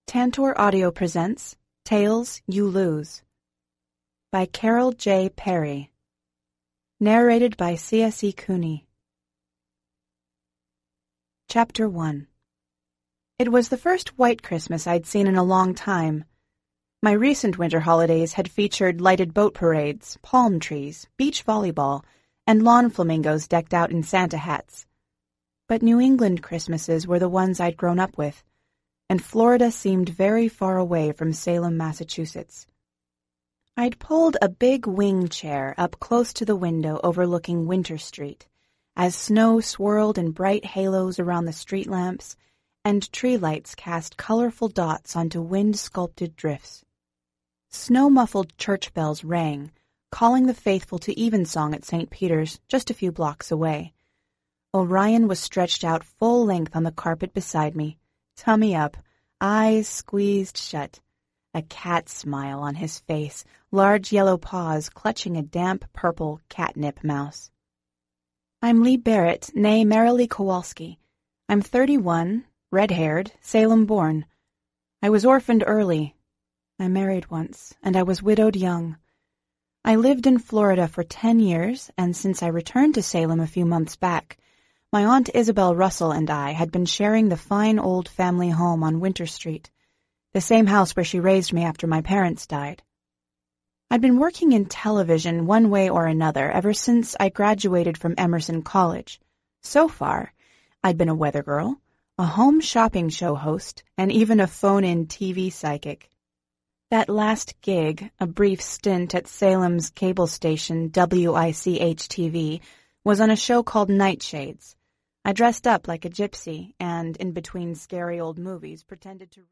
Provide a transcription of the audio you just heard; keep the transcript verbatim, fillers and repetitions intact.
Tantor Audio presents Tales You Lose by Carol J. Perry. Narrated by C S E. Cooney. Chapter one. It was the first white Christmas I'd seen in a long time. My recent winter holidays had featured lighted boat parades, palm trees, beach volleyball, and lawn flamingos decked out in Santa hats. But New England Christmases were the ones I'd grown up with, and Florida seemed very far away from Salem, Massachusetts. I'd pulled a big wing chair up close to the window overlooking Winter Street, as snow swirled in bright halos around the street lamps, and tree lights cast colorful dots onto wind-sculpted drifts. Snow-muffled church bells rang, calling the faithful to evensong at Saint Peter's, just a few blocks away. Orion was stretched out full length on the carpet beside me, tummy up, eyes squeezed shut, a cat smile on his face, large yellow paws clutching a damp purple catnip mouse. I'm Lee Barrett, née Marilee Kowalski. I'm thirty-one, red-haired, Salem-born. I was orphaned early. I married once, and I was widowed young. I lived in Florida for ten years, and since I returned to Salem a few months back, my Aunt Isabel Russell and I had been sharing the fine old family home on Winter Street, the same house where she raised me after my parents died. I'd been working in television one way or another ever since I graduated from Emerson College. So far, I'd been a weather girl, a home shopping show host, and even a phone-in T V psychic. That last gig, a brief stint at Salem's cable station W I C H T V, was on a show called Nightshades. I dressed up like a gypsy and, in between scary old movies, pretended to...